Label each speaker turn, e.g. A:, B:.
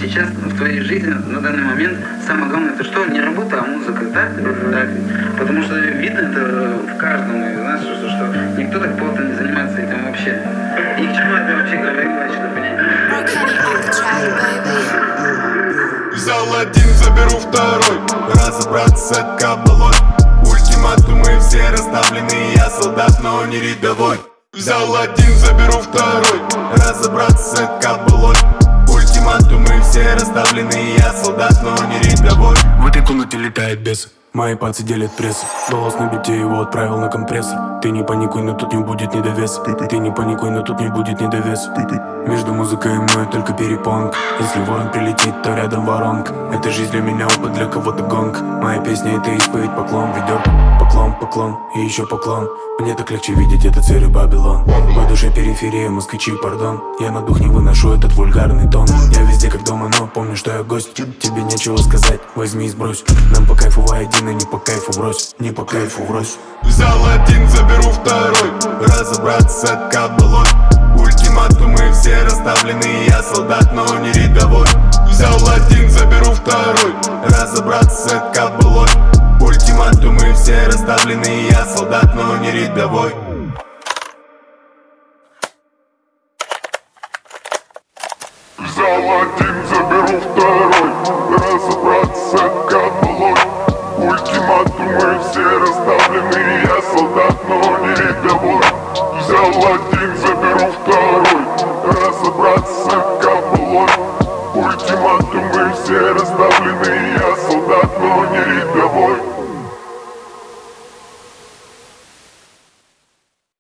A: сейчас в твоей жизни на данный момент самое главное это что? Не работа, а музыка, так? Так. Потому что видно это в каждом из нас, что никто так плотно не занимается этим вообще. И к чему это вообще говорило, что понять?
B: Взял один, заберу второй. Разобраться кабалой. Ультиматумы все расставлены. Я солдат, но не рядовой. Взял один, заберу второй. Разобраться кабалой. Ультиматумы все расставлены. Я солдат, но не рядовой.
C: В этой комнате летает бес. Мои пальцы делят прессу. Голос на бите, его отправил на компрессор. Ты не паникуй, но тут не будет недовес. Ты не паникуй, но тут не будет недовес. Между музыкой и мной только перепонка. Если ворон прилетит, то рядом воронка. Это жизнь для меня опыт, для кого-то гонка. Моя песня это исповедь, поклон ведет. Поклон, поклон и еще поклон. Мне так легче видеть этот серый Babylon. В душе периферия, москвичи, пардон. Я на дух не выношу этот вульгарный тон. Я везде как дома, но помню, что я гость. Тебе нечего сказать, возьми и сбрось. Нам по кайфу воедино, не по кайфу врозь. Не по кайфу врозь.
B: Взял один, заберу второй. Разобраться кабалой. Ультиматумы все расставлены. Я солдат, но не рядовой. Взял один, заберу второй. Разобраться кабалой. Ультиматумы все расставлены. Я солдат, но не рядовой. Взял один, заберу второй. Разобраться кабалой. Ультиматумы все расставлены. Я солдат, но не рядовой. Взял один, заберу второй. Разобраться кабалой. Ультиматумы все расставлены. Я солдат, но не рядовой.